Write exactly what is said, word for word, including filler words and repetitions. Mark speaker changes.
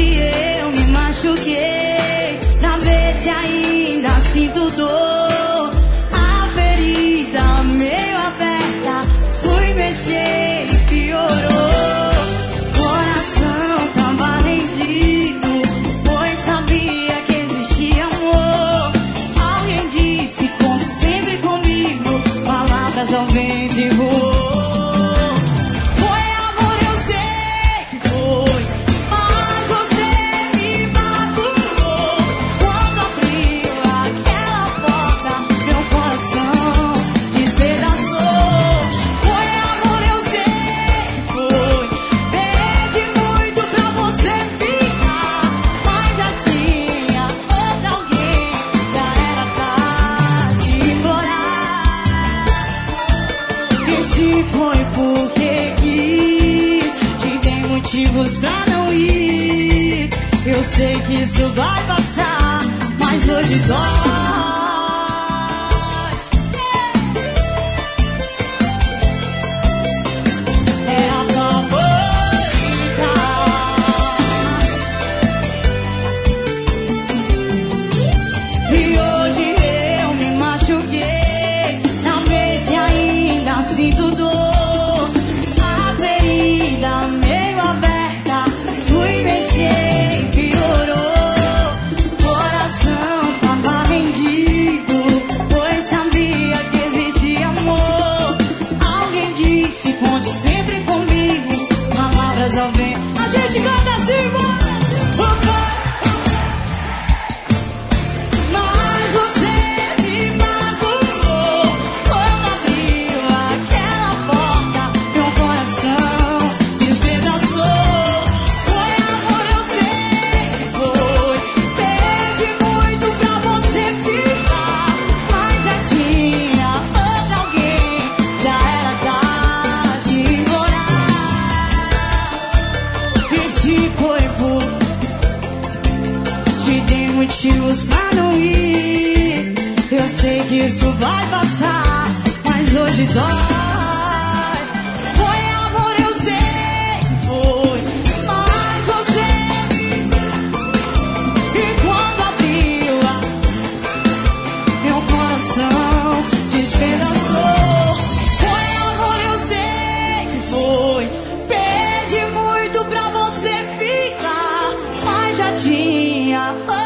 Speaker 1: hoje eu me machuquei pra ver se ainda sinto dor. A ferida meio aberta, fui mexer e piorou. Coração tava rendido, pois sabia que existia amor. Alguém disse, conte sempre comigo, palavras ao vento e voou. Motivos pra não ir. Eu sei que isso vai passar, mas hoje dói. É a favorita. E hoje eu me machuquei, talvez se ainda sinto dor. A ferida meio aberta, fui mexer e piorou. Coração tava rendido, pois sabia que existia amor. Alguém disse, conte sempre comigo, palavras ao vento. A gente canta assim, bora! Mas você me magoou quando abriu aquela porta, meu coração despedaçou. Foi amor, eu sei que foi. Pedi muito pra você ficar, mas já tinha outro alguém, já era tarde de ir embora. E se foi por te dei motivos pra não ir. Eu sei que isso vai passar, mas hoje dói. Foi amor, eu sei que foi, mas você me magoou. E quando abriu a meu coração despedaçou. Foi amor, eu sei que foi. Pedi muito pra você ficar, mas já tinha